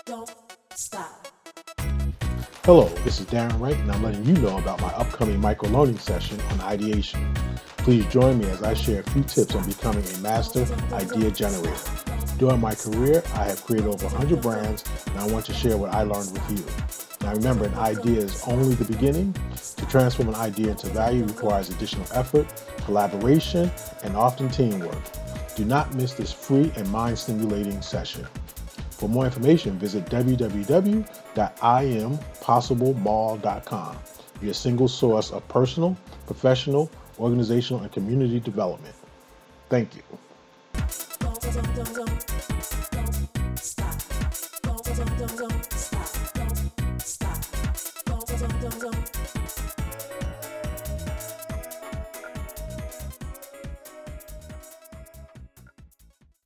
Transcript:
Don't stop. Hello, this is Darren Wright, and I'm letting you know about my upcoming micro-learning session on ideation. Please join me as I share a few tips on becoming a master idea generator. During my career, I have created over 100 brands, and I want to share what I learned with you. Now remember, an idea is only the beginning. To transform an idea into value requires additional effort, collaboration, and often teamwork. Do not miss this free and mind-stimulating session. For more information, visit www.impossiblemall.com, your single source of personal, professional, organizational, and community development. Thank you. Don't